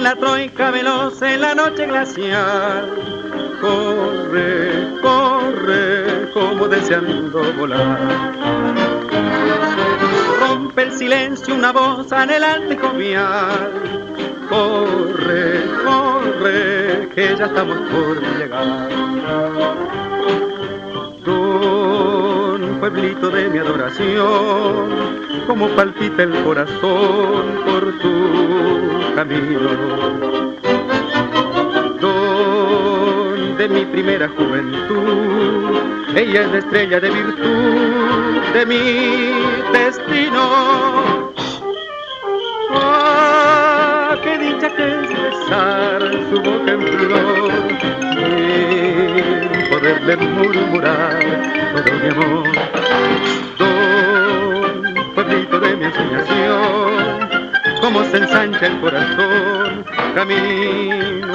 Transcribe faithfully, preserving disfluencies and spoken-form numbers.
en la troika veloz en la noche glacial. Corre, corre, como deseando volar. Rompe el silencio una voz anhelante y jovial. Corre, corre, que ya estamos por llegar. Don pueblito de mi adoración, como palpita el corazón por tu camino. Don de mi primera juventud, ella es la estrella de virtud de mi destino. ¡Ah, qué dicha que es besar su boca en flor! Sin poderle murmurar todo mi amor. Don pueblito de mi ensoñación, como se ensancha el corazón, camino